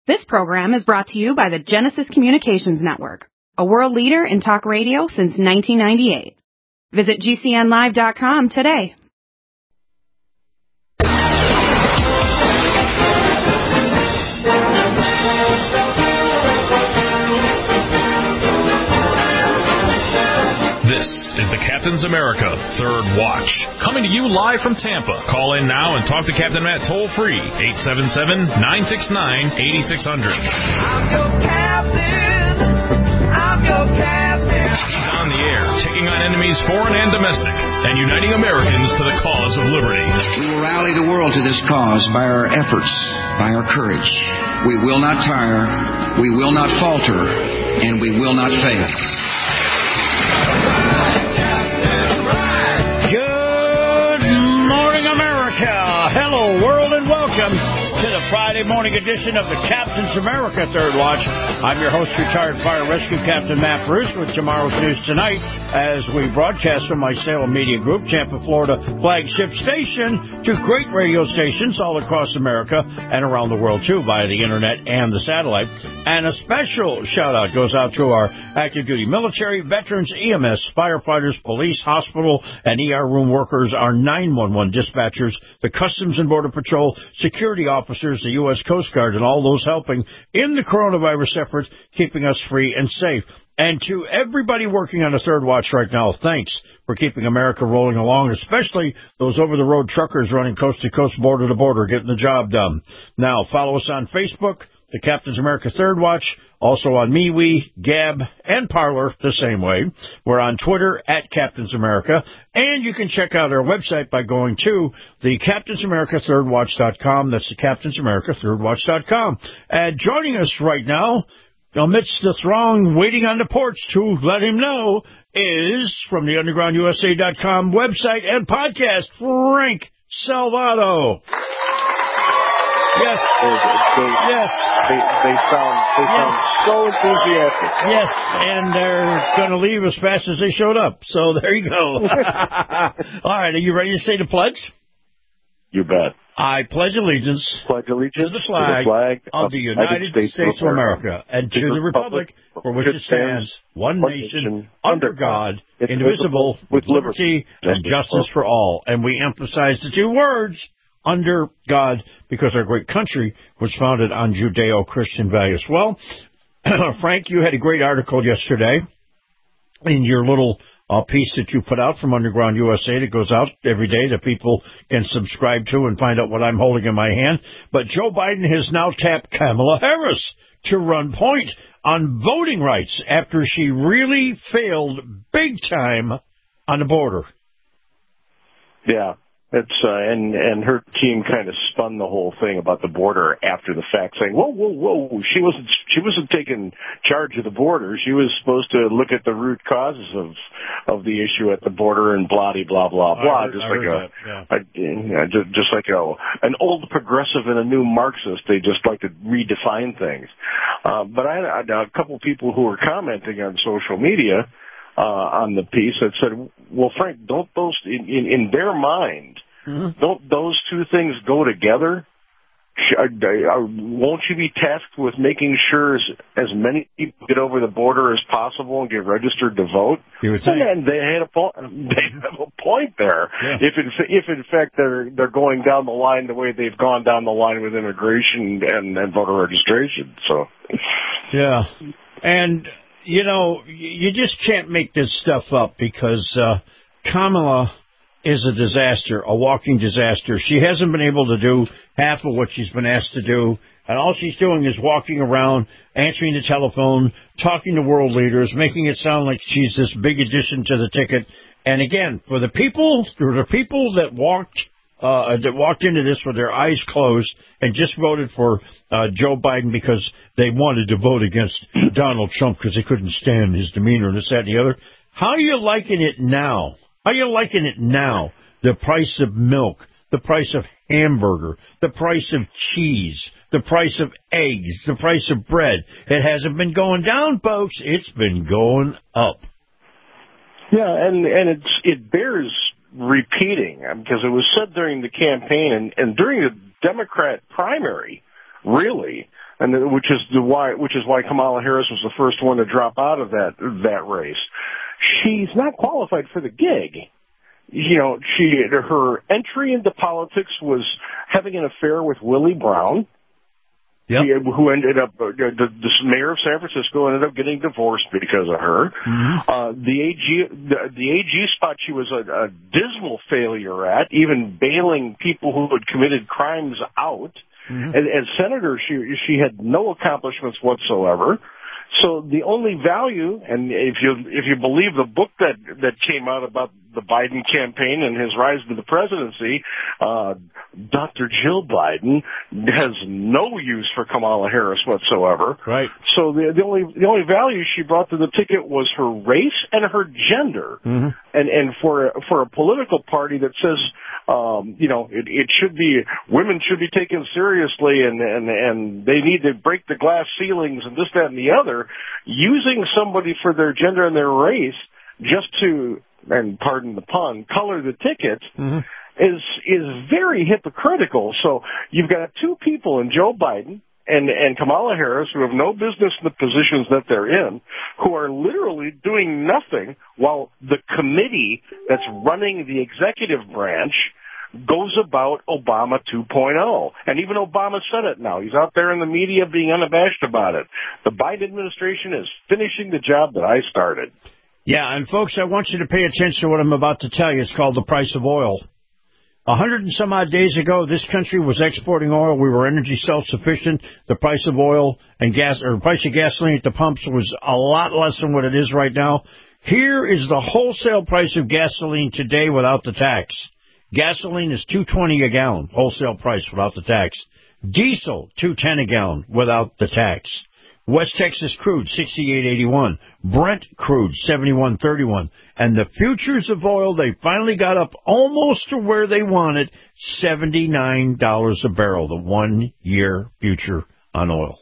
This program is brought to you by the Genesis Communications Network, a world leader in talk radio since 1998. Visit GCNlive.com today. This is the Captain's America Third Watch, coming to you live from Tampa. Call in now and talk to Captain Matt toll-free, 877-969-8600. I'm your captain. I'm your captain. He's on the air, taking on enemies foreign and domestic, and uniting Americans to the cause of liberty. We will rally the world to this cause by our efforts, by our courage. We will not tire, we will not falter, and we will not fail. Good morning, America. Hello, world, and welcome to the Friday morning edition of the Captain's America Third Watch. I'm your host, retired fire rescue Captain Matt Bruce, with tomorrow's news tonight as we broadcast from my Salem Media Group, Tampa, Florida flagship station, to great radio stations all across America and around the world, too, via the internet and the satellite. And a special shout-out goes out to our active duty military, veterans, EMS, firefighters, police, hospital, and ER room workers, our 911 dispatchers, the Customs and Border Patrol, security officers, the U.S. Coast Guard, and all those helping in the coronavirus effort, keeping us free and safe. And to everybody working on the Third Watch right now, thanks for keeping America rolling along, especially those over-the-road truckers running coast-to-coast, border-to-border, getting the job done. Now, follow us on Facebook, the Captain's America Third Watch, also on MeWe, Gab, and Parler the same way. We're on Twitter at Captain's America, and you can check out our website by going to the CaptainsAmericaThirdWatch.com. That's the CaptainsAmericaThirdWatch.com. And joining us right now, amidst the throng waiting on the porch to let him know, is from the UndergroundUSA.com website and podcast, Frank Salvato. Yes. Yes. They sound so enthusiastic. Yes, and they're going to leave as fast as they showed up. So there you go. All right, are you ready to say the pledge? You bet. I pledge allegiance to the flag of the United States of America and to the republic for which it stands, one nation, under God, indivisible, with liberty and justice for all. And we emphasize the two words, under God, because our great country was founded on Judeo-Christian values. Well, Frank, you had a great article yesterday in your little piece that you put out from Underground USA that goes out every day that people can subscribe to and find out what I'm holding in my hand. But Joe Biden has now tapped Kamala Harris to run point on voting rights after she really failed big time on the border. Yeah. It's and her team kind of spun the whole thing about the border after the fact, saying, "Whoa, whoa, whoa! She wasn't taking charge of the border. She was supposed to look at the root causes of the issue at the border and blah blah blah blah." Just like an old progressive and a new Marxist, they just like to redefine things. But I had a couple people who were commenting on social media on the piece that said, "Well, Frank, don't those in their mind?" Mm-hmm. Don't those two things go together? Won't you be tasked with making sure as many people get over the border as possible and get registered to vote? And they have a point there. Yeah. If in fact they're going down the line the way they've gone down the line with immigration and voter registration. So, yeah, and you just can't make this stuff up because Kamala is a disaster, a walking disaster. She hasn't been able to do half of what she's been asked to do, and all she's doing is walking around, answering the telephone, talking to world leaders, making it sound like she's this big addition to the ticket. And again, for the people that walked into this with their eyes closed and just voted for Joe Biden because they wanted to vote against Donald Trump because they couldn't stand his demeanor and this, that, and the other. How are you liking it now? The price of milk, the price of hamburger, the price of cheese, the price of eggs, the price of bread. It hasn't been going down, folks. It's been going up. Yeah, and it bears repeating because it was said during the campaign and during the Democrat primary, really, and which is why Kamala Harris was the first one to drop out of that race. She's not qualified for the gig. You know, her entry into politics was having an affair with Willie Brown. Yep. Who ended up, the mayor of San Francisco ended up getting divorced because of her. Mm-hmm. The AG spot she was a dismal failure at, even bailing people who had committed crimes out. Mm-hmm. As senator, she had no accomplishments whatsoever. So the only value, and if you believe the book that came out about the Biden campaign and his rise to the presidency, Dr. Jill Biden has no use for Kamala Harris whatsoever. Right. So the only value she brought to the ticket was her race and her gender. Mm-hmm. And for a political party that says, it should be, women should be taken seriously and they need to break the glass ceilings and this, that, and the other, using somebody for their gender and their race just to, and pardon the pun, color the ticket, mm-hmm. is very hypocritical. So you've got two people in Joe Biden and Kamala Harris who have no business in the positions that they're in, who are literally doing nothing while the committee that's running the executive branch goes about Obama 2.0. And even Obama said it now. He's out there in the media being unabashed about it. The Biden administration is finishing the job that I started. Yeah, and folks, I want you to pay attention to what I'm about to tell you. It's called the price of oil. 100 and some odd days ago, this country was exporting oil. We were energy self-sufficient. The price of oil and gas, or the price of gasoline at the pumps was a lot less than what it is right now. Here is the wholesale price of gasoline today without the tax. Gasoline is $2.20 a gallon, wholesale price without the tax. Diesel, $2.10 a gallon without the tax. West Texas crude, $68.81. Brent crude, $71.31. And the futures of oil, they finally got up almost to where they wanted, $79 a barrel, the 1 year future on oil.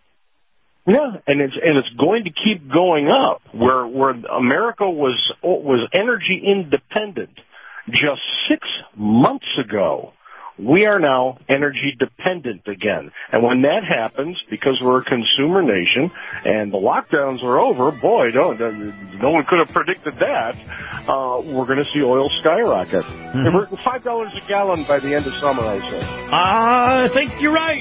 Yeah, and it's going to keep going up. Where America was energy independent just 6 months ago, we are now energy dependent again. And when that happens, because we're a consumer nation and the lockdowns are over, boy, no one could have predicted that, we're going to see oil skyrocket. Mm-hmm. We're $5 a gallon by the end of summer, I say. I think you're right.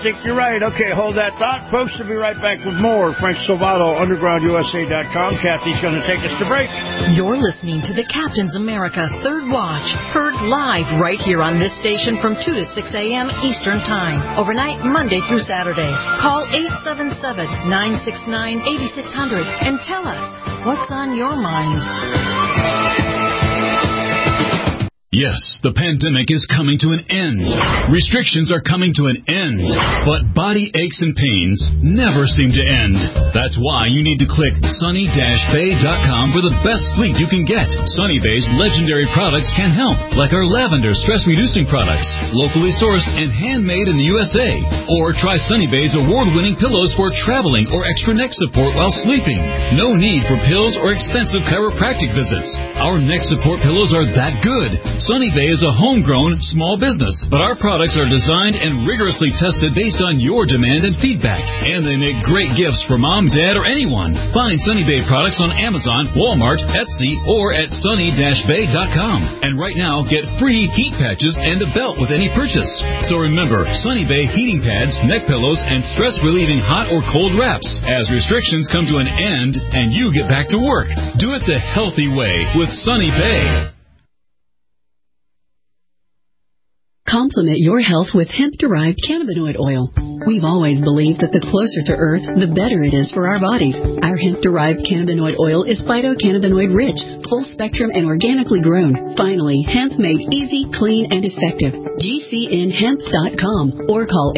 Okay, hold that thought. Folks, we'll be right back with more. Frank Salvato, UndergroundUSA.com. Kathy's going to take us to break. You're listening to the Captain's America Third Watch, heard live right here on this station from 2 to 6 a.m. Eastern Time, overnight Monday through Saturday. Call 877-969-8600 and tell us what's on your mind. Yes, the pandemic is coming to an end. Restrictions are coming to an end. But body aches and pains never seem to end. That's why you need to click sunny-bay.com for the best sleep you can get. Sunny Bay's legendary products can help, like our lavender stress-reducing products, locally sourced and handmade in the USA. Or try Sunny Bay's award-winning pillows for traveling or extra neck support while sleeping. No need for pills or expensive chiropractic visits. Our neck support pillows are that good. Sunny Bay is a homegrown small business, but our products are designed and rigorously tested based on your demand and feedback. And they make great gifts for mom, dad, or anyone. Find Sunny Bay products on Amazon, Walmart, Etsy, or at sunny-bay.com. And right now, get free heat patches and a belt with any purchase. So remember, Sunny Bay heating pads, neck pillows, and stress-relieving hot or cold wraps. As restrictions come to an end and you get back to work, do it the healthy way with Sunny Bay. Complement your health with hemp-derived cannabinoid oil. We've always believed that the closer to Earth, the better it is for our bodies. Our hemp-derived cannabinoid oil is phytocannabinoid-rich, full-spectrum, and organically grown. Finally, hemp made easy, clean, and effective. GCNhemp.com or call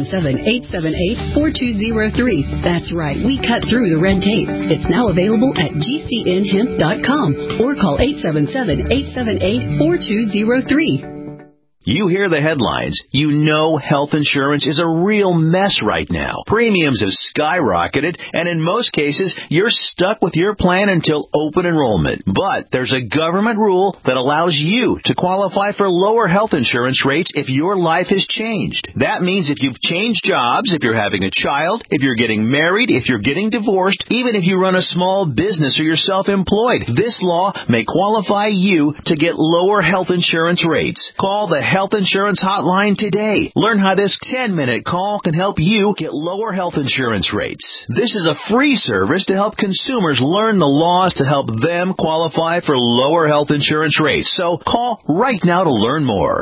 877-878-4203. That's right, we cut through the red tape. It's now available at GCNhemp.com or call 877-878-4203. You hear the headlines. You know health insurance is a real mess right now. Premiums have skyrocketed, and in most cases, you're stuck with your plan until open enrollment. But there's a government rule that allows you to qualify for lower health insurance rates if your life has changed. That means if you've changed jobs, if you're having a child, if you're getting married, if you're getting divorced, even if you run a small business or you're self-employed, this law may qualify you to get lower health insurance rates. Call the Health Insurance Hotline today. Learn how this 10-minute call can help you get lower health insurance rates. This is a free service to help consumers learn the laws to help them qualify for lower health insurance rates. So call right now to learn more.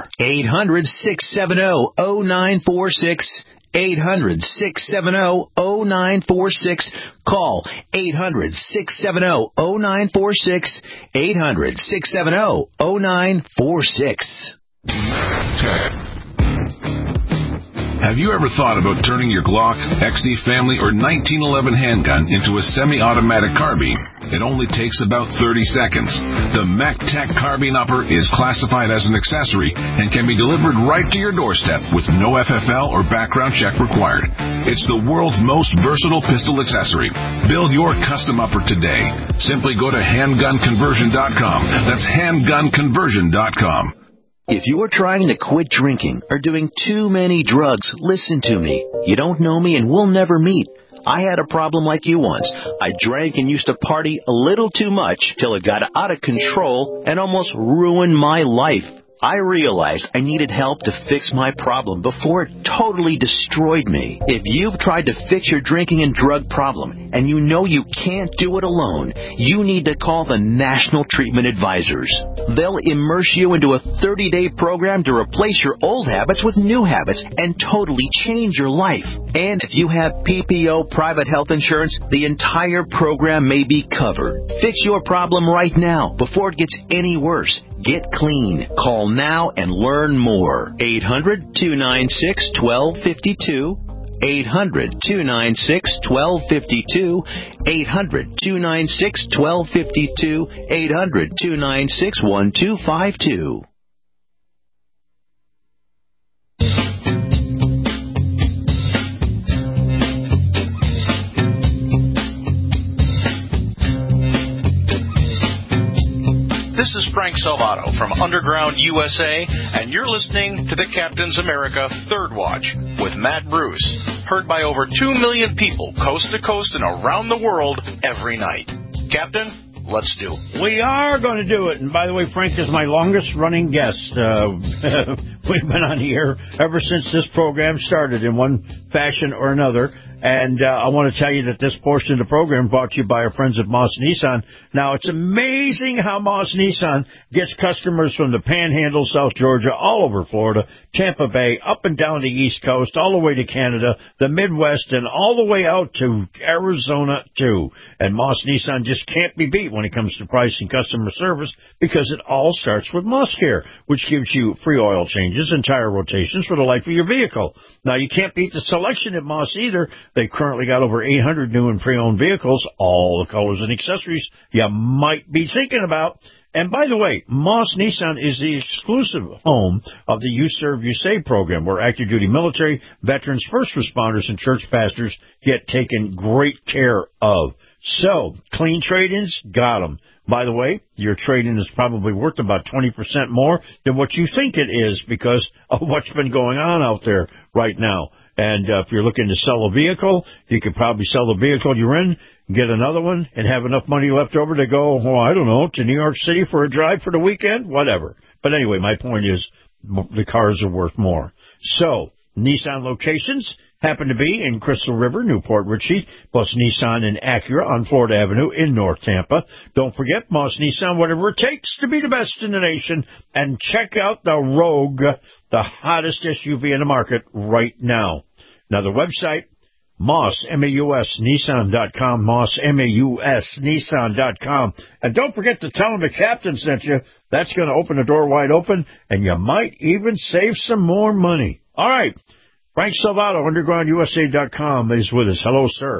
800-670-0946. 800-670-0946. Call 800-670-0946. 800-670-0946. Have you ever thought about turning your Glock, XD Family, or 1911 handgun into a semi-automatic carbine? It only takes about 30 seconds. The MacTac Carbine Upper is classified as an accessory and can be delivered right to your doorstep with no FFL or background check required. It's the world's most versatile pistol accessory. Build your custom upper today. Simply go to handgunconversion.com. That's handgunconversion.com. If you're trying to quit drinking or doing too many drugs, listen to me. You don't know me and we'll never meet. I had a problem like you once. I drank and used to party a little too much till it got out of control and almost ruined my life. I realized I needed help to fix my problem before it totally destroyed me. If you've tried to fix your drinking and drug problem and you know you can't do it alone, you need to call the National Treatment Advisors. They'll immerse you into a 30-day program to replace your old habits with new habits and totally change your life. And if you have PPO private health insurance, the entire program may be covered. Fix your problem right now before it gets any worse. Get clean. Call now and learn more. 800-296-1252. 800-296-1252. 800-296-1252. 800-296-1252. This is Frank Salvato from Underground USA, and you're listening to the Captain's America Third Watch with Matt Bruce, heard by over 2 million people coast to coast and around the world every night. Captain, let's do it. We are going to do it. And by the way, Frank is my longest-running guest. We've been on the air ever since this program started in one fashion or another. And I want to tell you that this portion of the program brought to you by our friends at Moss Nissan. Now, it's amazing how Moss Nissan gets customers from the Panhandle, South Georgia, all over Florida, Tampa Bay, up and down the East Coast, all the way to Canada, the Midwest, and all the way out to Arizona, too. And Moss Nissan just can't be beat when it comes to price and customer service because it all starts with Moss Care, which gives you free oil changes and tire rotations for the life of your vehicle. Now, you can't beat the selection at Moss either. They currently got over 800 new and pre-owned vehicles, all the colors and accessories you might be thinking about. And by the way, Moss Nissan is the exclusive home of the You Serve, You Save program, where active duty military, veterans, first responders, and church pastors get taken great care of. So, clean trade-ins, got them. By the way, your trade-in is probably worth about 20% more than what you think it is because of what's been going on out there right now. And if you're looking to sell a vehicle, you could probably sell the vehicle you're in, get another one, and have enough money left over to go, well, I don't know, to New York City for a drive for the weekend, whatever. But anyway, my point is the cars are worth more. So, Nissan locations happen to be in Crystal River, Newport Richey, plus Nissan and Acura on Florida Avenue in North Tampa. Don't forget, Moss Nissan, whatever it takes to be the best in the nation. And check out the Rogue, the hottest SUV in the market right now. Now, the website, Moss, M-A-U-S, Nissan.com, Moss, M-A-U-S, Nissan.com. And don't forget to tell them the captain sent you. That's going to open the door wide open, and you might even save some more money. All right. Frank Salvato, UndergroundUSA.com, is with us. Hello, sir.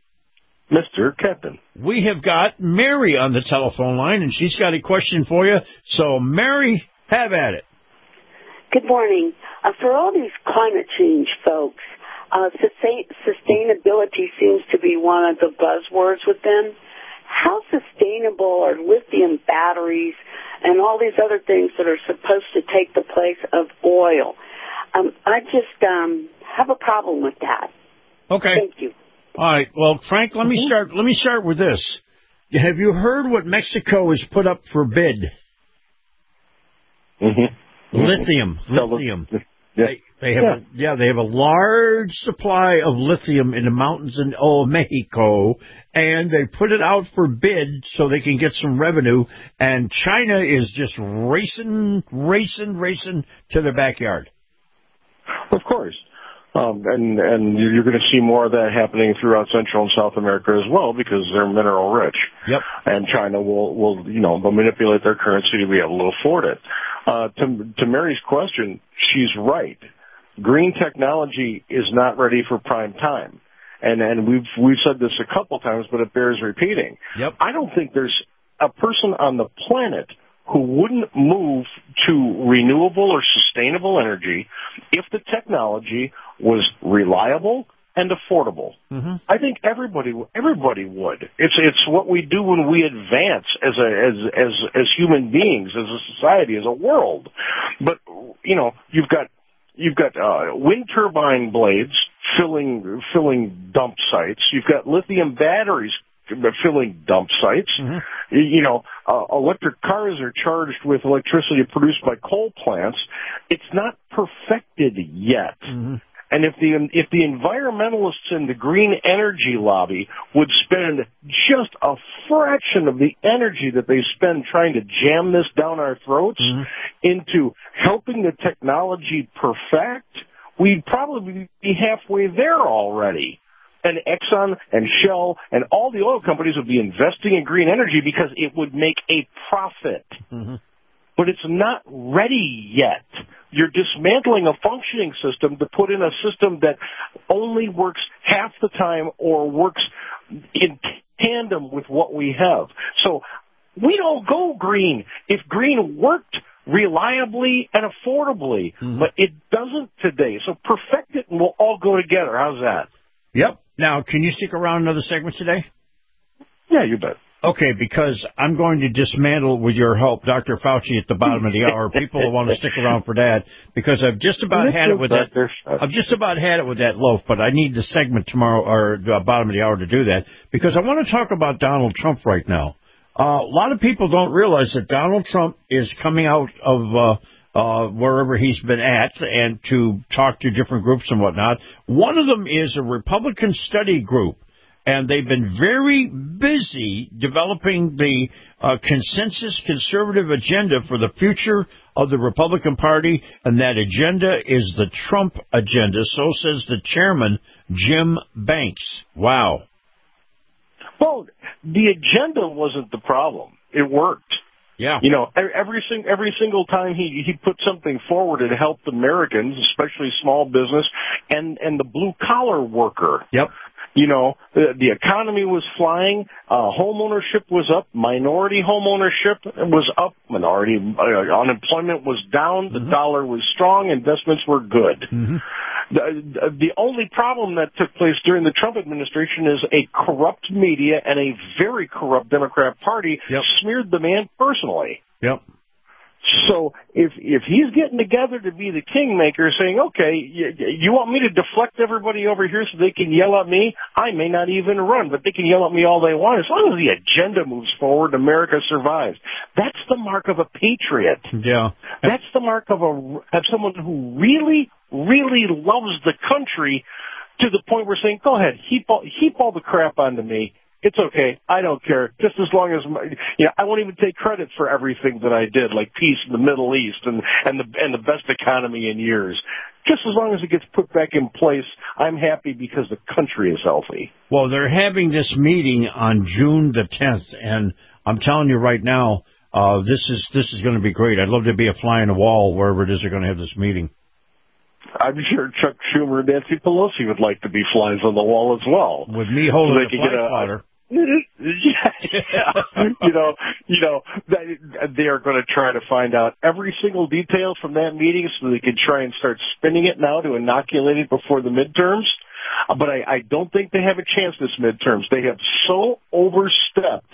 Mr. Captain. We have got Mary on the telephone line, and she's got a question for you. So, Mary, have at it. Good morning. For all these climate change folks, sustainability seems to be one of the buzzwords with them. How sustainable are lithium batteries and all these other things that are supposed to take the place of oil? I just have a problem with that. Okay. Thank you. All right. Well, Frank, let me start. Let me start with this. Have you heard what Mexico has put up for bid? Lithium. Yeah. They have a large supply of lithium in the mountains in Mexico, and they put it out for bid so they can get some revenue. And China is just racing to their backyard. Of course. And you're going to see more of that happening throughout Central and South America as well, because they're mineral rich. Yep. And China will manipulate their currency to be able to afford it. To Mary's question, she's right. Green technology is not ready for prime time. And we've said this a couple times, but it bears repeating. Yep. I don't think there's a person on the planet who wouldn't move to renewable or sustainable energy if the technology was reliable and affordable. Mm-hmm. I think everybody would. It's what we do when we advance as human beings, as a society, as a world. But you've got wind turbine blades filling dump sites. You've got lithium batteries filling dump sites. Mm-hmm. Electric cars are charged with electricity produced by coal plants. It's not perfected yet. Mm-hmm. And if the environmentalists in the green energy lobby would spend just a fraction of the energy that they spend trying to jam this down our throats into helping the technology perfect, we'd probably be halfway there already. And Exxon and Shell and all the oil companies would be investing in green energy because it would make a profit. Mm-hmm. But it's not ready yet. You're dismantling a functioning system to put in a system that only works half the time or works in tandem with what we have. So we don't go green if green worked reliably and affordably, but it doesn't today. So perfect it and we'll all go together. How's that? Yep. Now, can you stick around another segment today? Yeah, you bet. Okay, because I'm going to dismantle, with your help, Dr. Fauci at the bottom of the hour. People will want to stick around for that, because I've just about had it with that. I've just about had it with that loaf, but I need the segment tomorrow or the bottom of the hour to do that, because I want to talk about Donald Trump right now. A lot of people don't realize that Donald Trump is coming out of wherever he's been at and to talk to different groups and whatnot. One of them is a Republican study group. And they've been very busy developing the consensus conservative agenda for the future of the Republican Party, and that agenda is the Trump agenda. So says the chairman, Jim Banks. Wow. Well, the agenda wasn't the problem. It worked. Yeah. Every single time he put something forward, it helped Americans, especially small business and the blue collar worker. Yep. The economy was flying, home ownership was up, minority home ownership was up, minority unemployment was down, the dollar was strong, investments were good. Mm-hmm. The only problem that took place during the Trump administration is a corrupt media and a very corrupt Democrat Party smeared the man personally. Yep. So if he's getting together to be the kingmaker, saying, okay, you want me to deflect everybody over here so they can yell at me? I may not even run, but they can yell at me all they want. As long as the agenda moves forward, America survives. That's the mark of a patriot. Yeah. That's the mark of someone who really, really loves the country to the point where saying, go ahead, heap all the crap onto me. It's okay. I don't care. Just as long as I won't even take credit for everything that I did, like peace in the Middle East and the best economy in years. Just as long as it gets put back in place, I'm happy because the country is healthy. Well, they're having this meeting on June the 10th, and I'm telling you right now, this is going to be great. I'd love to be a fly on the wall wherever it is they're going to have this meeting. I'm sure Chuck Schumer and Nancy Pelosi would like to be flies on the wall as well. With me holding the flag spotter. They are going to try to find out every single detail from that meeting so they can try and start spinning it now to inoculate it before the midterms. But I don't think they have a chance this midterms. They have so overstepped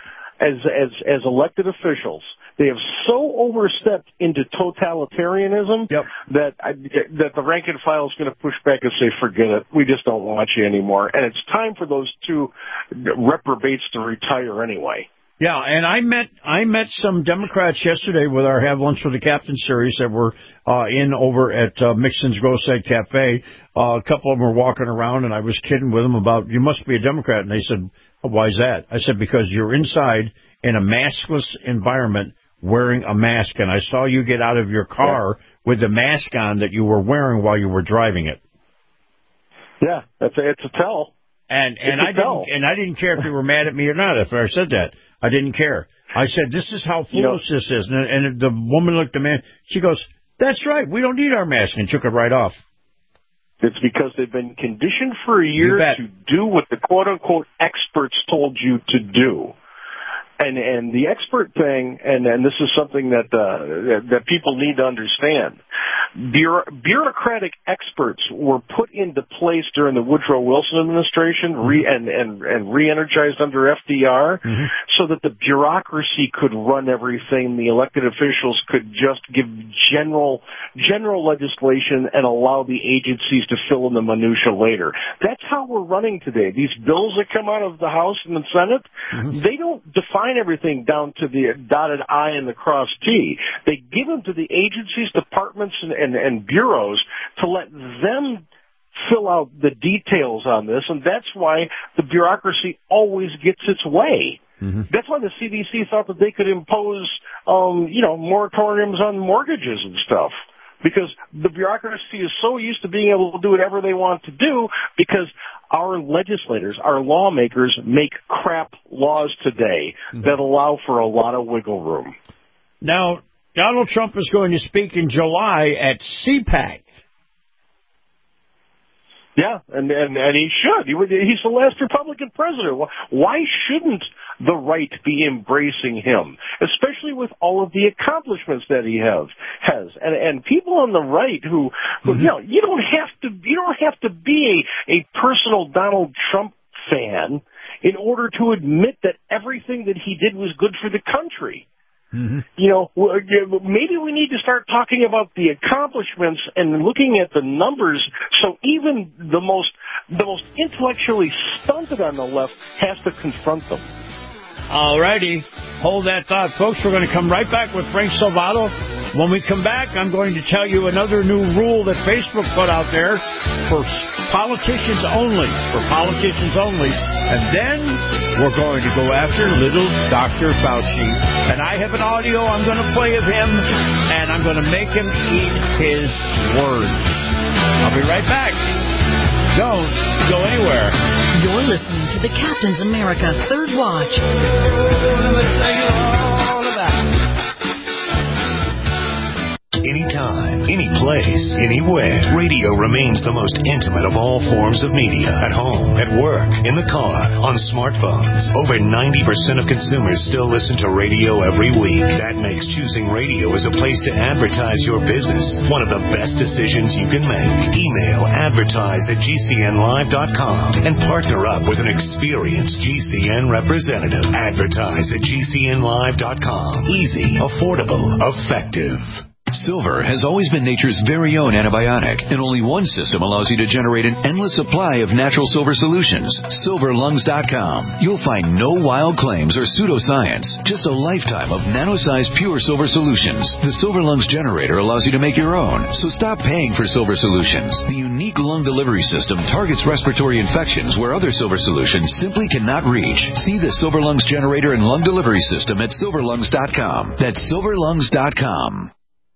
as elected officials. They have so overstepped into totalitarianism that the rank and file is going to push back and say, forget it, we just don't want you anymore. And it's time for those two reprobates to retire anyway. Yeah, and I met some Democrats yesterday with our Have Lunch with the Captain series that were in over at Mixon's Gross Egg Cafe. A couple of them were walking around, and I was kidding with them about, you must be a Democrat. And they said, why is that? I said, because you're inside in a maskless environment wearing a mask, and I saw you get out of your car with the mask on that you were wearing while you were driving it. Yeah, it's a tell. And I didn't care if you were mad at me or not if I said that. I didn't care. I said, this is how foolish this is. And the woman looked at me, she goes, that's right, we don't need our mask, and took it right off. It's because they've been conditioned for a year to do what the quote-unquote experts told you to do. And the expert thing, and this is something that people need to understand. Bureaucratic experts were put into place during the Woodrow Wilson administration and re-energized under FDR so that the bureaucracy could run everything. The elected officials could just give general legislation and allow the agencies to fill in the minutia later. That's how we're running today. These bills that come out of the House and the Senate, they don't define everything down to the dotted I and the crossed T. They give them to the agencies, departments, and bureaus to let them fill out the details on this, and that's why the bureaucracy always gets its way. That's why the CDC thought that they could impose, moratoriums on mortgages and stuff. Because the bureaucracy is so used to being able to do whatever they want to do because our legislators, our lawmakers make crap laws today that allow for a lot of wiggle room. Now, Donald Trump is going to speak in July at CPAC. Yeah, and he should. He's the last Republican president. Why shouldn't the right be embracing him, especially with all of the accomplishments that he has? And people on the right who you don't have to be a personal Donald Trump fan in order to admit that everything that he did was good for the country. Maybe we need to start talking about the accomplishments and looking at the numbers so even the most intellectually stunted on the left has to confront them. All righty. Hold that thought, folks. We're going to come right back with Frank Salvato. When we come back, I'm going to tell you another new rule that Facebook put out there for politicians only. And then we're going to go after little Dr. Fauci. And I have an audio I'm going to play of him, and I'm going to make him eat his words. I'll be right back. Don't go anywhere. You're listening to the Captain's America Third Watch. Let me tell you all about it. Anytime, any place, anywhere. Radio remains the most intimate of all forms of media. At home, at work, in the car, on smartphones. Over 90% of consumers still listen to radio every week. That makes choosing radio as a place to advertise your business one of the best decisions you can make. Email advertise@gcnlive.com and partner up with an experienced GCN representative. Advertise@gcnlive.com. Easy, affordable, effective. Silver has always been nature's very own antibiotic, and only one system allows you to generate an endless supply of natural silver solutions. SilverLungs.com. You'll find no wild claims or pseudoscience, just a lifetime of nano-sized pure silver solutions. The Silver Lungs generator allows you to make your own, so stop paying for silver solutions. The unique lung delivery system targets respiratory infections where other silver solutions simply cannot reach. See the Silver Lungs generator and lung delivery system at SilverLungs.com. That's SilverLungs.com.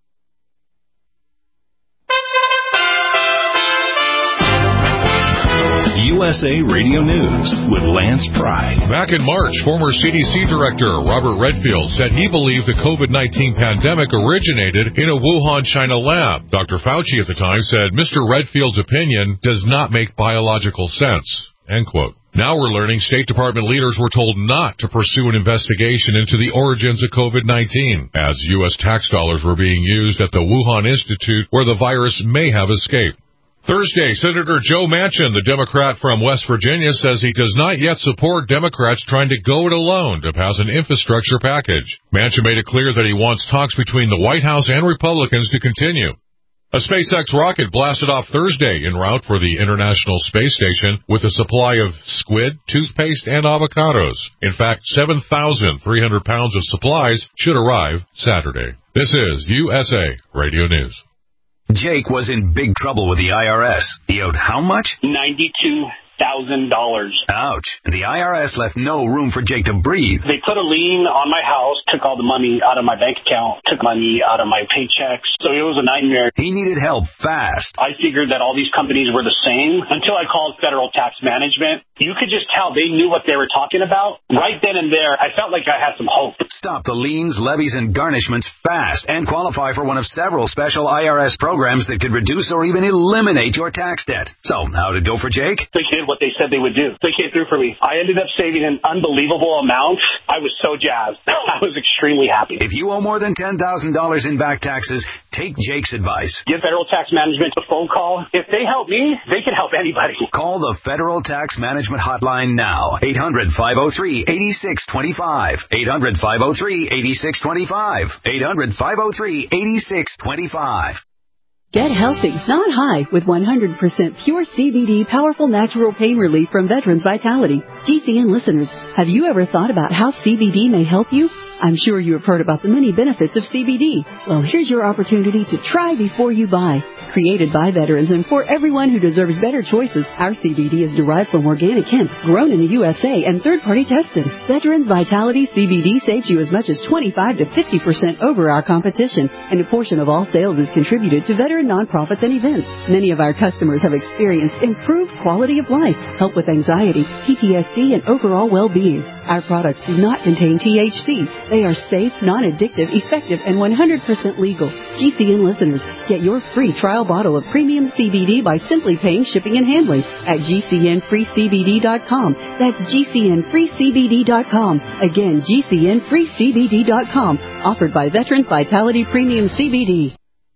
USA Radio News with Lance Pry. Back in March, former CDC Director Robert Redfield said he believed the COVID-19 pandemic originated in a Wuhan, China lab. Dr. Fauci at the time said Mr. Redfield's opinion does not make biological sense. end quote. Now we're learning State Department leaders were told not to pursue an investigation into the origins of COVID-19, as U.S. tax dollars were being used at the Wuhan Institute where the virus may have escaped. Thursday, Senator Joe Manchin, the Democrat from West Virginia, says he does not yet support Democrats trying to go it alone to pass an infrastructure package. Manchin made it clear that he wants talks between the White House and Republicans to continue. A SpaceX rocket blasted off Thursday en route for the International Space Station with a supply of squid, toothpaste, and avocados. In fact, 7,300 pounds of supplies should arrive Saturday. This is USA Radio News. Jake was in big trouble with the IRS. He owed how much? $92,000. Ouch. The IRS left no room for Jake to breathe. They put a lien on my house, took all the money out of my bank account, took money out of my paychecks. So it was a nightmare. He needed help fast. I figured that all these companies were the same until I called Federal Tax Management. You could just tell they knew what they were talking about. Right then and there, I felt like I had some hope. Stop the liens, levies, and garnishments fast and qualify for one of several special IRS programs that could reduce or even eliminate your tax debt. So, how'd it go for Jake? They did what they said they would do. They came through for me. I ended up saving an unbelievable amount. I was so jazzed. I was extremely happy. If you owe more than $10,000 in back taxes, take Jake's advice. Give Federal Tax Management a phone call. If they help me, they can help anybody. Call the Federal Tax Management Hotline now. 800-503-8625. 800-503-8625. 800-503-8625. Get healthy, not high, with 100% pure CBD powerful natural pain relief from Veterans Vitality. GCN listeners, have you ever thought about how CBD may help you? I'm sure you have heard about the many benefits of CBD. Well, here's your opportunity to try before you buy. Created by veterans and for everyone who deserves better choices, our CBD is derived from organic hemp, grown in the USA and third-party tested. Veterans Vitality CBD saves you as much as 25 to 50% over our competition, and a portion of all sales is contributed to veteran nonprofits and events. Many of our customers have experienced improved quality of life, help with anxiety, PTSD, and overall well-being. Our products do not contain THC. They are safe, non-addictive, effective, and 100% legal. GCN listeners, get your free trial bottle of premium CBD by simply paying shipping and handling at GCNFreeCBD.com. That's GCNFreeCBD.com. Again, GCNFreeCBD.com. Offered by Veterans Vitality Premium CBD.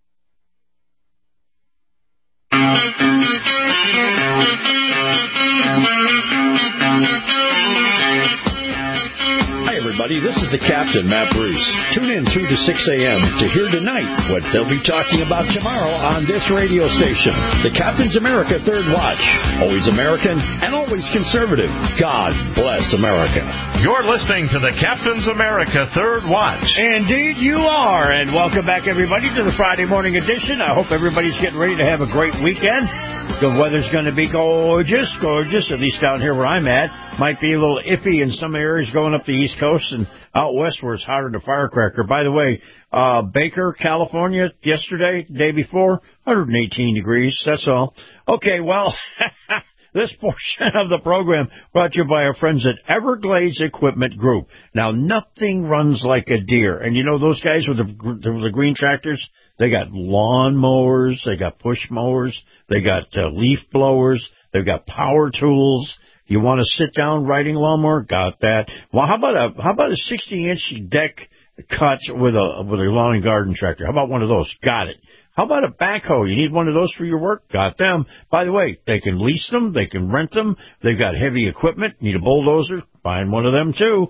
Hi, everybody. This is the Captain, Matt Bruce. Tune in 2 to 6 a.m. to hear tonight what they'll be talking about tomorrow on this radio station. The Captain's America Third Watch. Always American and always conservative. God bless America. You're listening to the Captain's America Third Watch. Indeed you are. And welcome back, everybody, to the Friday morning edition. I hope everybody's getting ready to have a great weekend. The weather's going to be gorgeous, at least down here where I'm at. Might be a little iffy in some areas going up the East Coast and out west where it's hotter than a firecracker. By the way, Baker, California, yesterday, day before, 118 degrees. That's all. Okay, well, this portion of the program brought to you by our friends at Everglades Equipment Group. Now, nothing runs like a deer. And you know those guys with the green tractors? They got lawn mowers, they got push mowers, they got leaf blowers, they've got power tools. You want to sit down riding lawnmower? Got that. Well, how about a 60-inch deck cut with a lawn and garden tractor? How about one of those? Got it. How about a backhoe? You need one of those for your work? Got them. By the way, they can lease them. They can rent them. They've got heavy equipment. Need a bulldozer? Find one of them, too.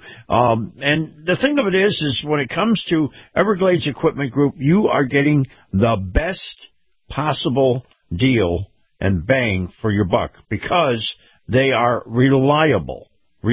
And the thing of it is when it comes to Everglades Equipment Group, you are getting the best possible deal and bang for your buck because they are reliable,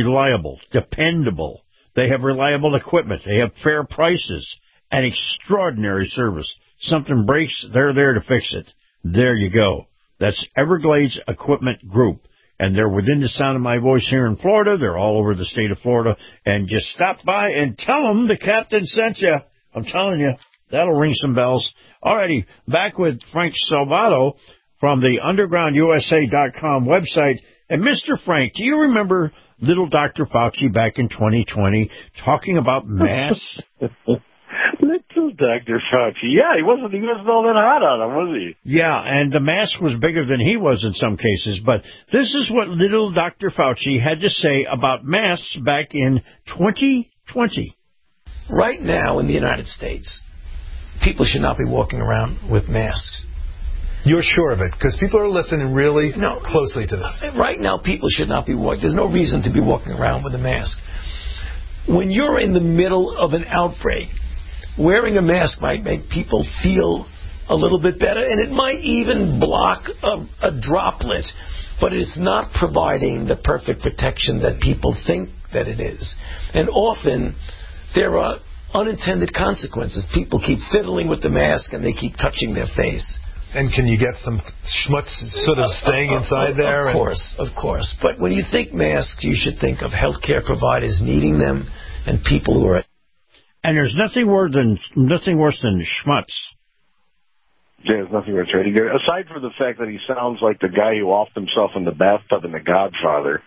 dependable. They have reliable equipment. They have fair prices and extraordinary service. Something breaks, they're there to fix it. There you go. That's Everglades Equipment Group. And they're within the sound of my voice here in Florida. They're all over the state of Florida. And just stop by and tell them the captain sent you. I'm telling you, that'll ring some bells. Alrighty, back with Frank Salvato from the UndergroundUSA.com website. And Mr. Frank, do you remember little Dr. Fauci back in 2020 talking about masks? No, Little Dr. Fauci. Yeah, he wasn't all that hot on him, was he? Yeah, and the mask was bigger than he was in some cases. But this is what little Dr. Fauci had to say about masks back in 2020. Right now in the United States, people should not be walking around with masks. You're sure of it? Because people are listening really closely to this. Right now, people should not be walking. There's no reason to be walking around with a mask. When you're in the middle of an outbreak, wearing a mask might make people feel a little bit better, and it might even block a droplet, but it's not providing the perfect protection that people think that it is. And often, there are unintended consequences. People keep fiddling with the mask, and they keep touching their face. And can you get some schmutz sort of staying inside there? Of course. But when you think masks, you should think of healthcare providers needing them and people who are... And there's nothing worse than schmutz. Yeah, there's nothing worse. Right? Aside from the fact that he sounds like the guy who offed himself in the bathtub in The Godfather,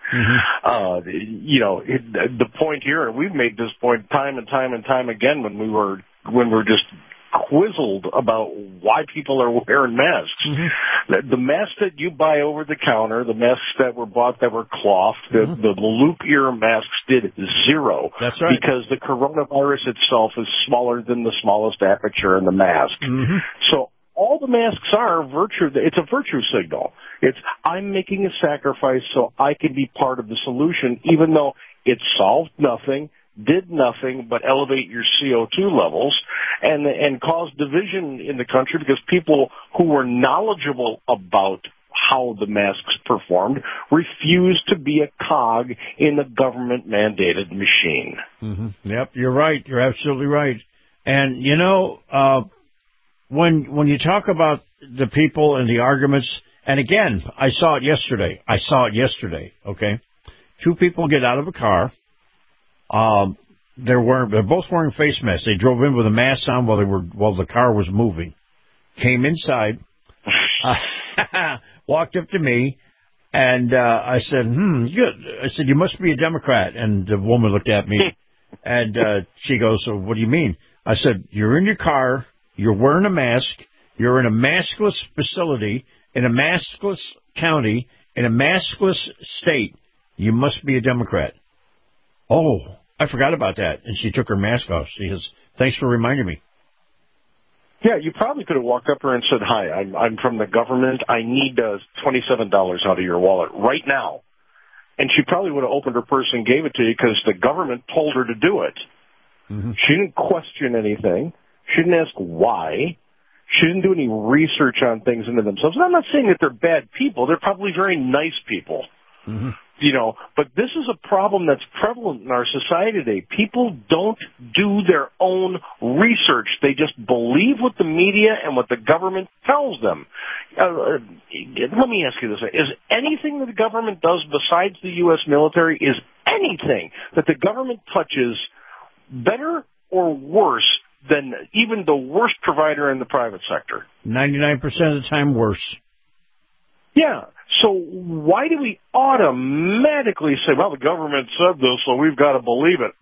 the point here, and we've made this point time and time again when we were just quizzled about why people are wearing masks. The masks that you buy over the counter, the masks that were bought that were cloth, the loop ear masks did zero. That's right. Because the coronavirus itself is smaller than the smallest aperture in the mask. So all the masks are virtue. It's a virtue signal. It's, I'm making a sacrifice so I can be part of the solution, even though it solved nothing, did nothing but elevate your CO2 levels and cause division in the country because people who were knowledgeable about how the masks performed refused to be a cog in the government-mandated machine. Yep, you're right. You're absolutely right. And, when you talk about the people and the arguments, and again, I saw it yesterday, okay? Two people get out of a car. They're both wearing face masks. They drove in with a mask on while the car was moving. Came inside, walked up to me, and I said, good. I said, you must be a Democrat. And the woman looked at me, and she goes, so what do you mean? I said, you're in your car, you're wearing a mask, you're in a maskless facility, in a maskless county, in a maskless state. You must be a Democrat. Oh, I forgot about that. And she took her mask off. She says, thanks for reminding me. Yeah, you probably could have walked up to her and said, hi, I'm from the government. I need $27 out of your wallet right now. And she probably would have opened her purse and gave it to you because the government told her to do it. She didn't question anything. She didn't ask why. She didn't do any research on things into themselves. And I'm not saying that they're bad people. They're probably very nice people. But this is a problem that's prevalent in our society today. People don't do their own research. They just believe what the media and what the government tells them. Let me ask you this. Is anything that the government does besides the U.S. military, is anything that the government touches better or worse than even the worst provider in the private sector? 99% of the time worse. Yeah. So why do we automatically say, well, the government said this, so we've got to believe it?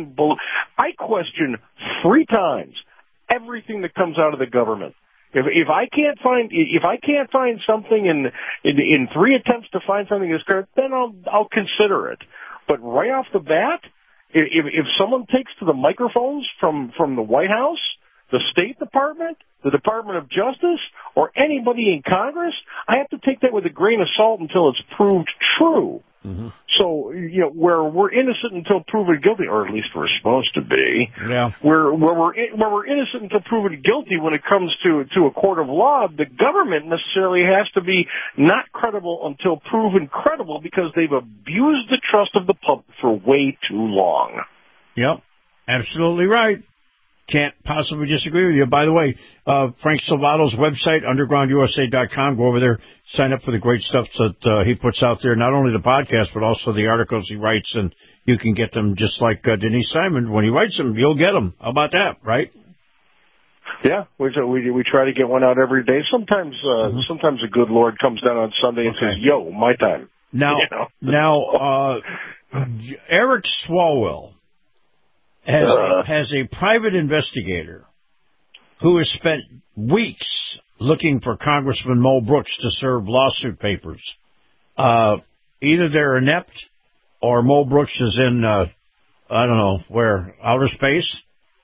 I question 3 times everything that comes out of the government. If I can't find something in 3 attempts to find something that's correct, then I'll consider it. But right off the bat, if someone takes to the microphones from the White House, the State Department, the Department of Justice, or anybody in Congress, I have to take that with a grain of salt until it's proved true. So, where we're innocent until proven guilty, or at least we're supposed to be. Yeah. Where we're innocent until proven guilty when it comes to a court of law, the government necessarily has to be not credible until proven credible because they've abused the trust of the public for way too long. Yep. Absolutely right. Can't possibly disagree with you. By the way, Frank Salvato's website, undergroundusa.com. Go over there, sign up for the great stuff that he puts out there, not only the podcast, but also the articles he writes, and you can get them just like Denise Simon. When he writes them, you'll get them. How about that, right? Yeah, we try to get one out every day. Sometimes the good Lord comes down on Sunday and says, yo, my time. Now, Eric Swalwell has a private investigator who has spent weeks looking for Congressman Mo Brooks to serve lawsuit papers. Either they're inept or Mo Brooks is in, I don't know, where, outer space?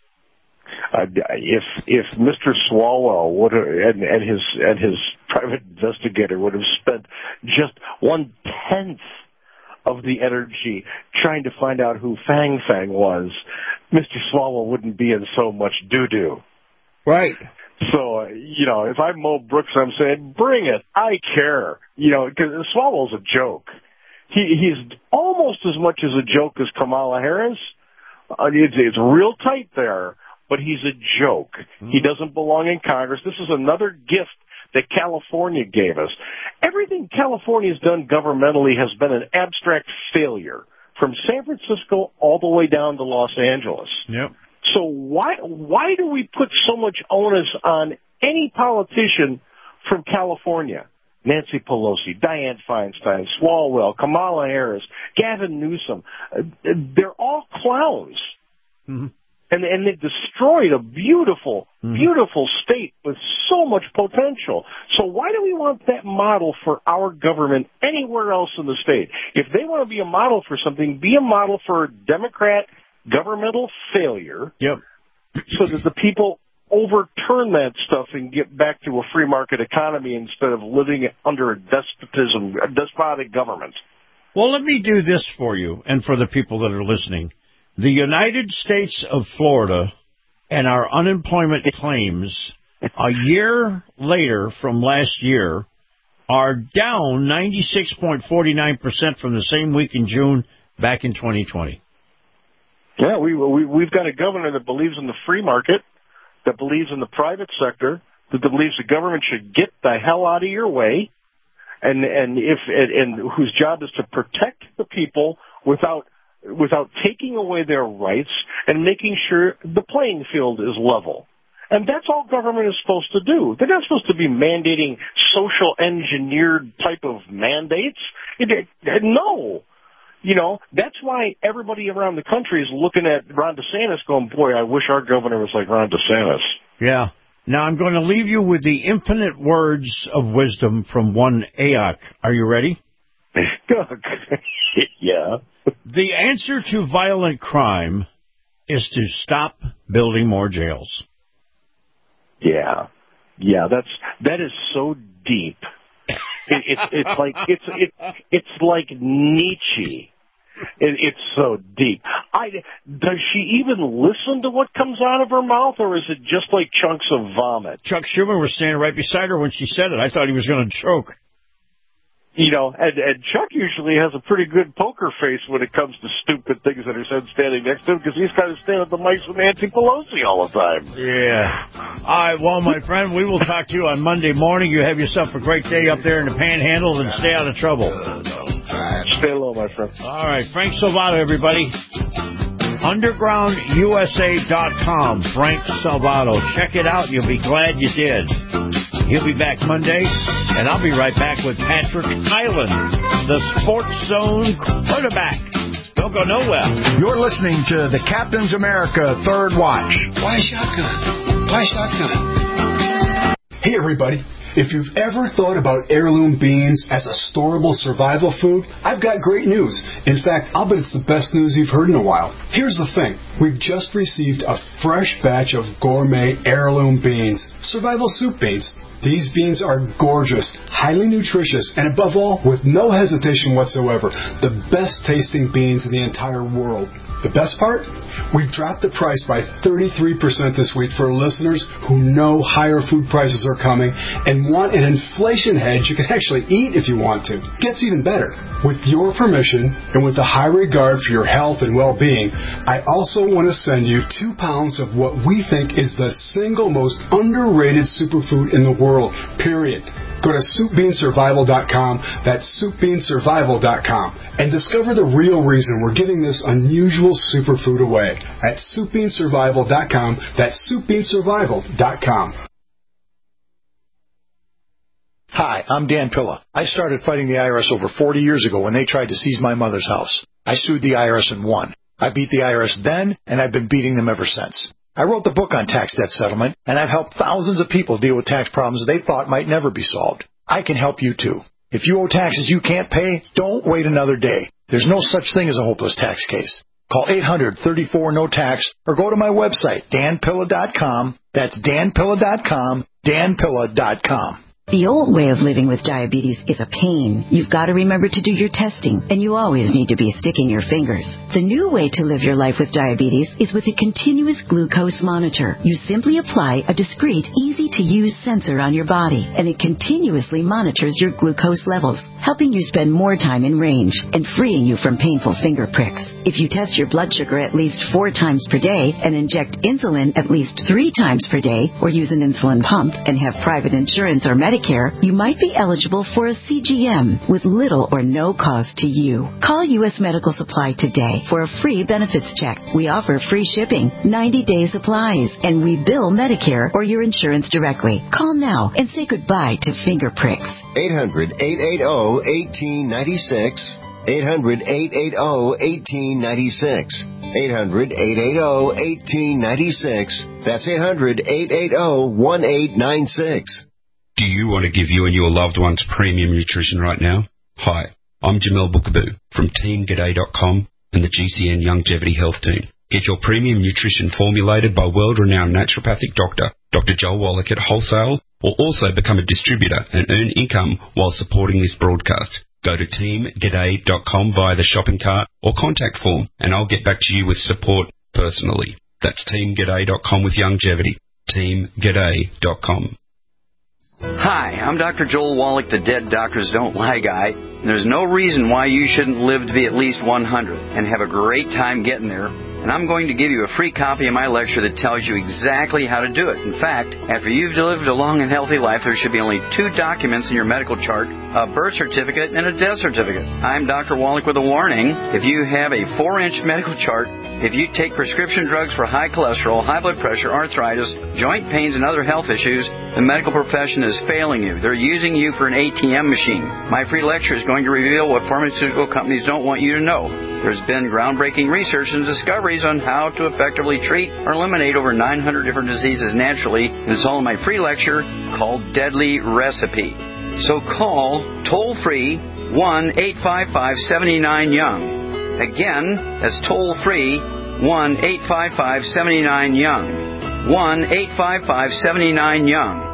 If Mr. Swalwell would have, and his private investigator would have spent just 1/10 of the energy trying to find out who Fang Fang was, Mr. Swalwell wouldn't be in so much doo-doo. Right. So, if I'm Mo Brooks, I'm saying, bring it. I care. Because Swalwell's a joke. He's almost as much as a joke as Kamala Harris. It's real tight there, but he's a joke. He doesn't belong in Congress. This is another gift that California gave us. Everything California's done governmentally has been an abstract failure, from San Francisco all the way down to Los Angeles. Yep. So why do we put so much onus on any politician from California? Nancy Pelosi, Dianne Feinstein, Swalwell, Kamala Harris, Gavin Newsom. They're all clowns. Mm-hmm. And they destroyed a beautiful, beautiful state with so much potential. So why do we want that model for our government anywhere else in the state? If they want to be a model for something, be a model for Democrat governmental failure. Yep. So that the people overturn that stuff and get back to a free market economy instead of living under a despotic government. Well, let me do this for you and for the people that are listening. The United States of Florida and our unemployment claims a year later from last year are down 96.49% from the same week in June back in 2020. Yeah, we've got a governor that believes in the free market, that believes in the private sector, that believes the government should get the hell out of your way, and whose job is to protect the people without taking away their rights and making sure the playing field is level. And that's all government is supposed to do. They're not supposed to be mandating social engineered type of mandates. No. That's why everybody around the country is looking at Ron DeSantis going, boy, I wish our governor was like Ron DeSantis. Yeah. Now I'm going to leave you with the infinite words of wisdom from one Ayok. Are you ready? Yeah. The answer to violent crime is to stop building more jails. Yeah. That is so deep. It's like Nietzsche. It's so deep. Does she even listen to what comes out of her mouth, or is it just like chunks of vomit? Chuck Schumer was standing right beside her when she said it. I thought he was going to choke. And Chuck usually has a pretty good poker face when it comes to stupid things that are said standing next to him, because he's kind of standing at the mics with Nancy Pelosi all the time. Yeah. All right, well, my friend, we will talk to you on Monday morning. You have yourself a great day up there in the Panhandle, and stay out of trouble. Stay low, my friend. All right, Frank Salvato, everybody. UndergroundUSA.com, Frank Salvato. Check it out. You'll be glad you did. He'll be back Monday, and I'll be right back with Patrick Island, the Sports Zone quarterback. Don't go nowhere. You're listening to the Captain's America Third Watch. Why shotgun? Why shotgun? Hey, everybody. If you've ever thought about heirloom beans as a storable survival food, I've got great news. In fact, I'll bet it's the best news you've heard in a while. Here's the thing. We've just received a fresh batch of gourmet heirloom beans, survival soup beans. These beans are gorgeous, highly nutritious, and above all, with no hesitation whatsoever, the best tasting beans in the entire world. The best part? We've dropped the price by 33% this week for listeners who know higher food prices are coming and want an inflation hedge you can actually eat if you want to. Gets even better. With your permission and with a high regard for your health and well-being, I also want to send you 2 pounds of what we think is the single most underrated superfood in the world, period. Go to SoupBeanSurvival.com, that's SoupBeanSurvival.com, and discover the real reason we're giving this unusual superfood away at SoupBeanSurvival.com, that's SoupBeanSurvival.com. Hi, I'm Dan Pilla. I started fighting the IRS over 40 years ago when they tried to seize my mother's house. I sued the IRS and won. I beat the IRS then, and I've been beating them ever since. I wrote the book on tax debt settlement, and I've helped thousands of people deal with tax problems they thought might never be solved. I can help you too. If you owe taxes you can't pay, don't wait another day. There's no such thing as a hopeless tax case. Call 800-34-NO-TAX or go to my website, danpilla.com. That's danpilla.com, danpilla.com. The old way of living with diabetes is a pain. You've got to remember to do your testing, and you always need to be sticking your fingers. The new way to live your life with diabetes is with a continuous glucose monitor. You simply apply a discreet, easy-to-use sensor on your body, and it continuously monitors your glucose levels, helping you spend more time in range and freeing you from painful finger pricks. If you test your blood sugar at least 4 times per day and inject insulin at least 3 times per day, or use an insulin pump and have private insurance or Medicare, you might be eligible for a CGM with little or no cost to you. Call U.S. Medical Supply today for a free benefits check. We offer free shipping, 90-day supplies, and we bill Medicare or your insurance directly. Call now and say goodbye to finger pricks. 800-880-1896. 800-880-1896. 800-880-1896. That's 800-880-1896. Do you want to give you and your loved ones premium nutrition right now? Hi, I'm Jamel Bookaboo from TeamGaday.com and the GCN Longevity Health Team. Get your premium nutrition formulated by world-renowned naturopathic doctor, Dr. Joel Wallach at Wholesale, or also become a distributor and earn income while supporting this broadcast. Go to TeamGaday.com via the shopping cart or contact form, and I'll get back to you with support personally. That's TeamGaday.com with longevity. TeamGaday.com. Hi, I'm Dr. Joel Wallach, the Dead Doctors Don't Lie guy. There's no reason why you shouldn't live to be at least 100 and have a great time getting there. And I'm going to give you a free copy of my lecture that tells you exactly how to do it. In fact, after you've lived a long and healthy life, there should be only 2 documents in your medical chart, a birth certificate and a death certificate. I'm Dr. Wallach with a warning. If you have a 4-inch medical chart, if you take prescription drugs for high cholesterol, high blood pressure, arthritis, joint pains, and other health issues, the medical profession is failing you. They're using you for an ATM machine. My free lecture is going to reveal what pharmaceutical companies don't want you to know. There's been groundbreaking research and discoveries on how to effectively treat or eliminate over 900 different diseases naturally, and it's all in my free lecture called Deadly Recipe. So call toll-free 1-855-79-YOUNG. Again, that's toll-free 1-855-79-YOUNG. 1-855-79-YOUNG.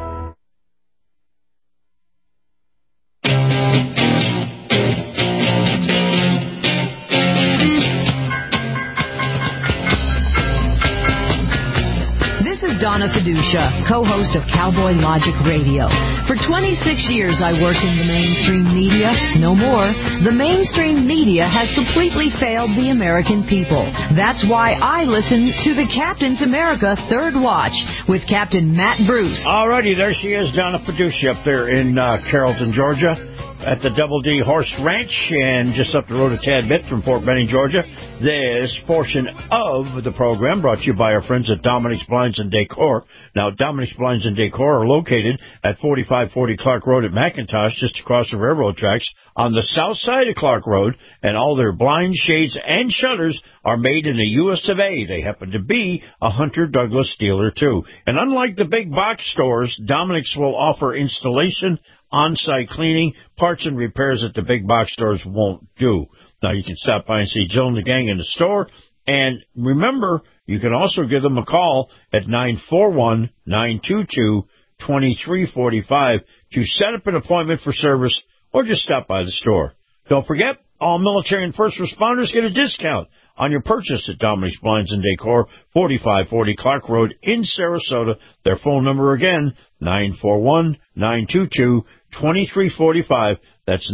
Donna Fiducia, co-host of Cowboy Logic Radio. For 26 years, I worked in the mainstream media. No more. The mainstream media has completely failed the American people. That's why I listen to the Captain's America Third Watch with Captain Matt Bruce. Alrighty, there she is, Donna Fiducia, up there in Carrollton, Georgia, at the Double D Horse Ranch, and just up the road a tad bit from Fort Benning, Georgia. This portion of the program brought to you by our friends at Dominic's Blinds and Decor. Now, Dominic's Blinds and Decor are located at 4540 Clark Road at McIntosh, just across the railroad tracks on the south side of Clark Road, and all their blinds, shades, and shutters are made in the U.S. of A. They happen to be a Hunter Douglas dealer, too. And unlike the big box stores, Dominic's will offer installation, on-site cleaning, parts and repairs that the big box stores won't do. Now, you can stop by and see Jill and the gang in the store. And remember, you can also give them a call at 941-922-2345 to set up an appointment for service or just stop by the store. Don't forget, all military and first responders get a discount on your purchase at Dominic's Blinds and Decor, 4540 Clark Road in Sarasota. Their phone number again, 941-922-2345. That's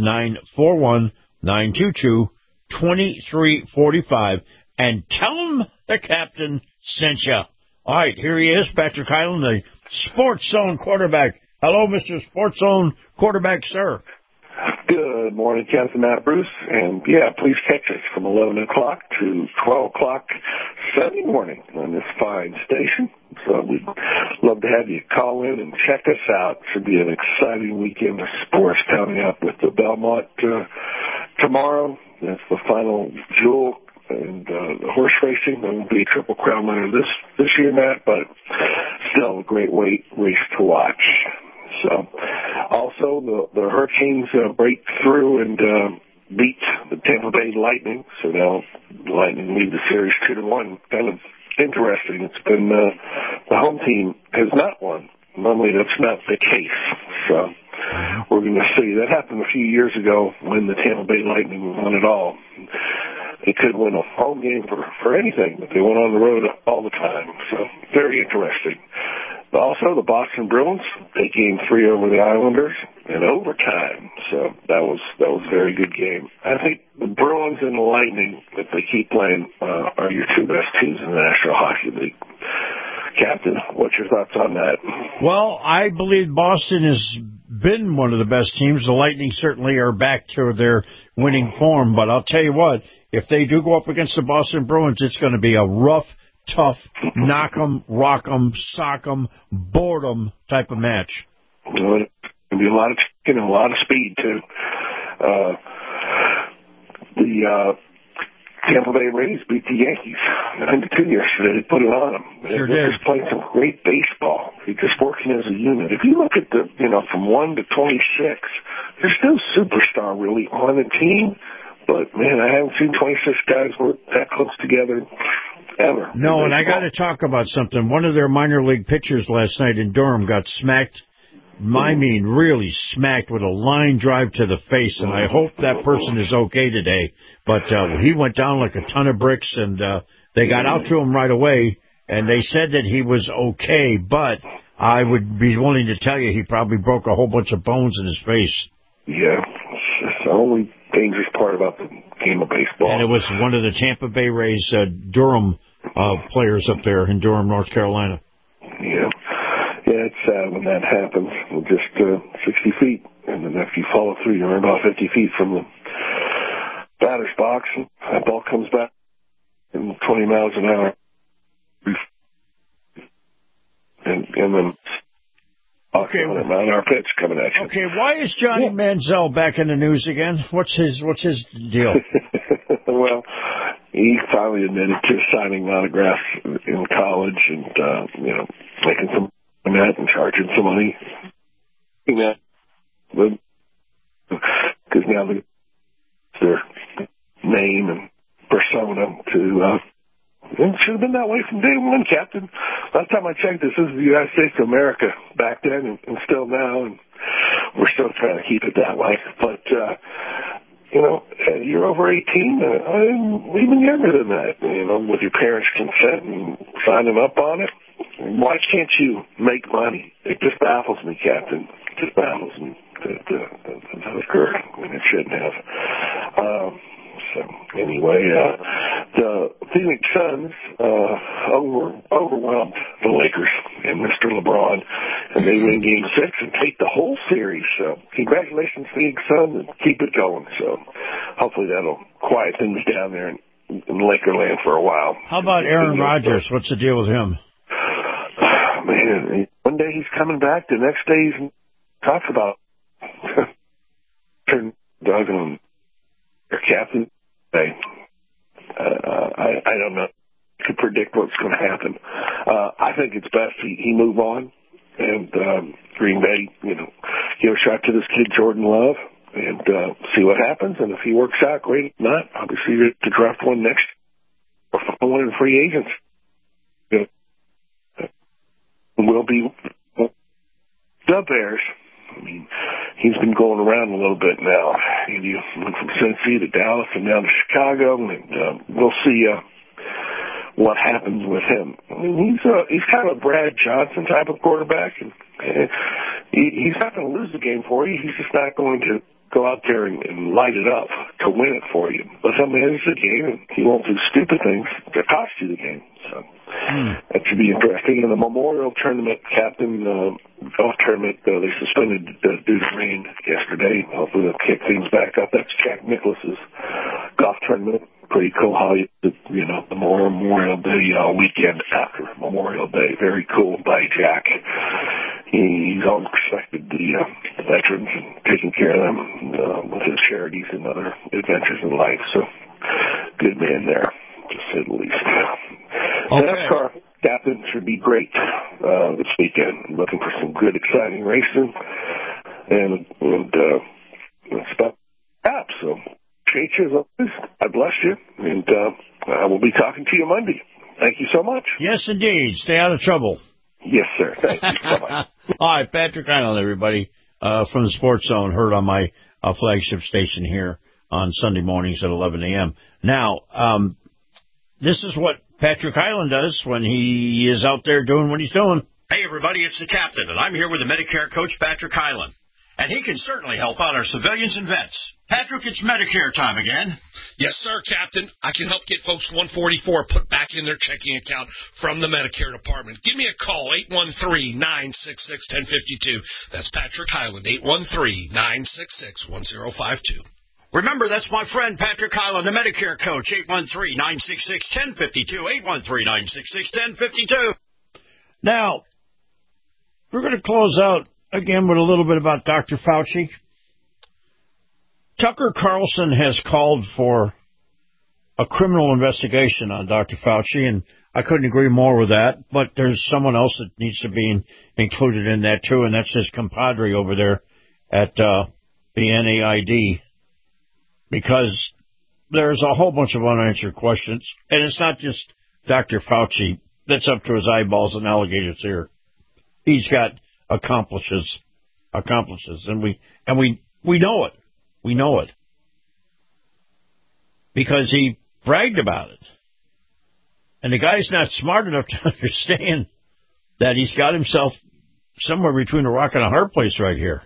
941-922-2345. And tell them the captain sent you. All right, here he is, Patrick Highland, the Sports Zone quarterback. Hello, Mr. Sports Zone quarterback, sir. Good morning, Captain Matt Bruce. And, yeah, please catch us from 11 o'clock to 12 o'clock Sunday morning on this fine station. So we'd love to have you call in and check us out. Should be an exciting weekend of sports coming up with the Belmont tomorrow. That's the final jewel and the horse racing. There will be a Triple Crown winner this year, Matt, but still a great race to watch. So, also the Hurricanes break through and beat the Tampa Bay Lightning. So now the Lightning lead the series 2-1. Kind of interesting. It's been the home team has not won. Normally that's not the case. So we're going to see. That happened a few years ago when the Tampa Bay Lightning won it all. They could win a home game for anything, but they went on the road all the time. So very interesting. But also the Boston Bruins, they Game 3 over the Islanders in overtime. So that was a very good game. I think the Bruins and the Lightning, if they keep playing, are your two best teams in the National Hockey League. Captain, what's your thoughts on that? Well, I believe Boston has been one of the best teams. The Lightning certainly are back to their winning form. But I'll tell you what, if they do go up against the Boston Bruins, it's going to be a rough, tough, knock 'em, rock 'em, sock 'em, board 'em type of match. Well, it's going to be a lot of chicken and a lot of speed, too. The Tampa Bay Rays beat the Yankees 9-2 yesterday. They put it on them. They're just playing some great baseball. They're just working as a unit. If you look at from 1 to 26, there's no superstar really on the team. But, man, I haven't seen 26 guys work that close together ever. No, and I got to talk about something. One of their minor league pitchers last night in Durham got smacked. I mean, really smacked with a line drive to the face, and I hope that person is okay today. But he went down like a ton of bricks, and they got out to him right away, and they said that he was okay, but I would be willing to tell you he probably broke a whole bunch of bones in his face. Yeah, it's the only dangerous part about the game of baseball. And it was one of the Tampa Bay Rays Durham players up there in Durham, North Carolina. Yeah. Yeah, it's sad when that happens. Just 60 feet, and then if you follow through, you're about 50 feet from the batter's box, and that ball comes back in 20 miles an hour. And then okay, on our pitch coming at you. Okay, why is Johnny Manziel back in the news again? What's his deal? Well, he finally admitted to signing autographs in college and making some net and charging some money. Because now their name and persona to it should have been that way from day one, Captain. Last time I checked, this is the United States of America back then and still now, and we're still trying to keep it that way. But you're over 18, even younger than that, with your parents' consent and signing up on it. Why can't you make money? It just baffles me, Captain. It just baffles me that occurred when it shouldn't have. So anyway, the Phoenix Suns overwhelmed the Lakers and Mr. LeBron, and they win Game 6 and take the whole series. So congratulations, Phoenix Suns, and keep it going. So hopefully that'll quiet things down there in Lakerland for a while. How about Aaron Rodgers? What's the deal with him? Man, one day he's coming back, the next day he's talks about Doug and their captain. I don't know to predict what's going to happen. I think it's best he move on, and Green Bay, give a shot to this kid Jordan Love, and see what happens. And if he works out, great. If not, obviously you're to draft one next, or one in free agents. Will be the Bears. I mean, he's been going around a little bit now. He went from Cincy to Dallas and down to Chicago, and we'll see what happens with him. I mean, he's kind of a Brad Johnson type of quarterback, and he's not going to lose the game for you. He's just not going to go out there and light it up to win it for you. But he'll manage the game, and he won't do stupid things that cost you the game. So that should be interesting. And the Memorial Tournament, Captain, golf tournament, they suspended due to rain yesterday. Hopefully they'll kick things back up. That's Jack Nicklaus's golf tournament. Pretty cool how the Memorial Day weekend after Memorial Day. Very cool by Jack. He's always respected the veterans and taking care of them with his charities and other adventures in life. So good man there. Just say the least. Okay. NASCAR, Captain, should be great this weekend. Looking for some good, exciting racing. And stuff. So, appreciate you as always. I bless you. And I will be talking to you Monday. Thank you so much. Yes, indeed. Stay out of trouble. Yes, sir. Thank you. Bye-bye. All right, Patrick Island, everybody, from the Sports Zone, heard on my flagship station here on Sunday mornings at 11 a.m. Now, this is what Patrick Island does when he is out there doing what he's doing. Hey, everybody, it's the Captain, and I'm here with the Medicare coach, Patrick Hyland. And he can certainly help out our civilians and vets. Patrick, it's Medicare time again. Yes, sir, Captain. I can help get folks 144 put back in their checking account from the Medicare department. Give me a call, 813-966-1052. That's Patrick Hyland, 813-966-1052. Remember, that's my friend Patrick Hyland, the Medicare coach, 813-966-1052, 813-966-1052. Now, we're going to close out again with a little bit about Dr. Fauci. Tucker Carlson has called for a criminal investigation on Dr. Fauci, and I couldn't agree more with that, but there's someone else that needs to be included in that too, and that's his compadre over there at the NAID, because there's a whole bunch of unanswered questions, and it's not just Dr. Fauci that's up to his eyeballs in alligators here. He's got accomplices, and we know it. We know it because he bragged about it, and the guy's not smart enough to understand that he's got himself somewhere between a rock and a hard place right here.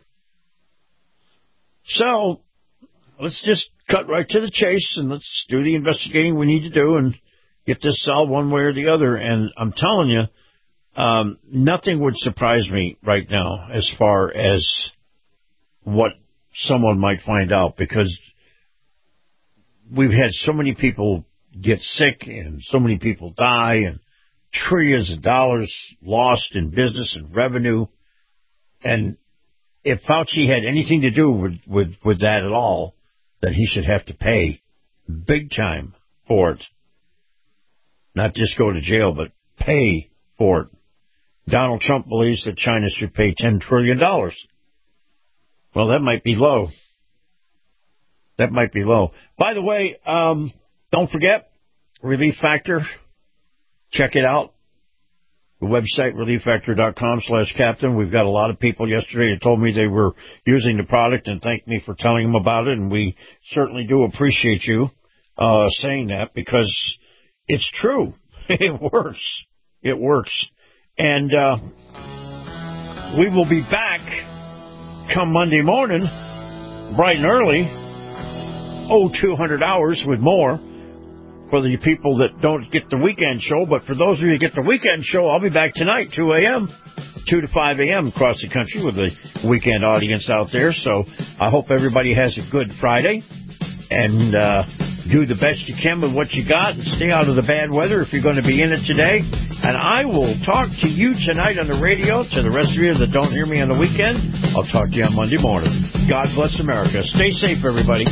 So let's just cut right to the chase and let's do the investigating we need to do and get this solved one way or the other. And I'm telling you, nothing would surprise me right now as far as what someone might find out, because we've had so many people get sick and so many people die and trillions of dollars lost in business and revenue. And if Fauci had anything to do with that at all, then he should have to pay big time for it. Not just go to jail, but pay for it. Donald Trump believes that China should pay $10 trillion. Well, that might be low. That might be low. By the way, don't forget, Relief Factor. Check it out. The website, relieffactor.com/captain. We've got a lot of people yesterday that told me they were using the product and thanked me for telling them about it, and we certainly do appreciate you saying that, because it's true. It works. It works. And we will be back come Monday morning, bright and early, 200 hours with more for the people that don't get the weekend show. But for those of you who get the weekend show, I'll be back tonight, 2 a.m., 2 to 5 a.m. across the country with the weekend audience out there. So I hope everybody has a good Friday and do the best you can with what you got and stay out of the bad weather if you're going to be in it today. And I will talk to you tonight on the radio. To the rest of you that don't hear me on the weekend, I'll talk to you on Monday morning. God bless America. Stay safe, everybody.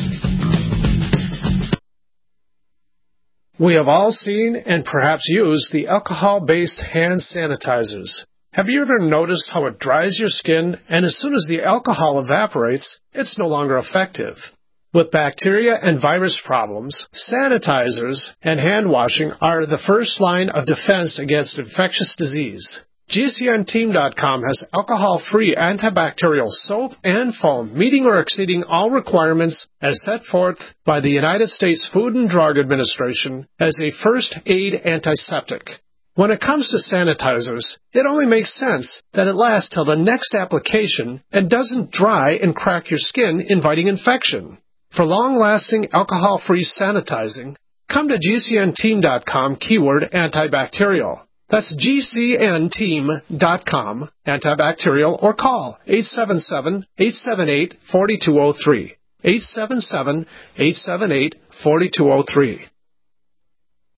We have all seen and perhaps used the alcohol-based hand sanitizers. Have you ever noticed how it dries your skin, and as soon as the alcohol evaporates, it's no longer effective? With bacteria and virus problems, sanitizers and hand washing are the first line of defense against infectious disease. GCNteam.com has alcohol-free antibacterial soap and foam meeting or exceeding all requirements as set forth by the United States Food and Drug Administration as a first aid antiseptic. When it comes to sanitizers, it only makes sense that it lasts till the next application and doesn't dry and crack your skin, inviting infection. For long-lasting alcohol-free sanitizing, come to GCNteam.com keyword antibacterial. That's GCNteam.com, antibacterial, or call 877-878-4203. 877-878-4203.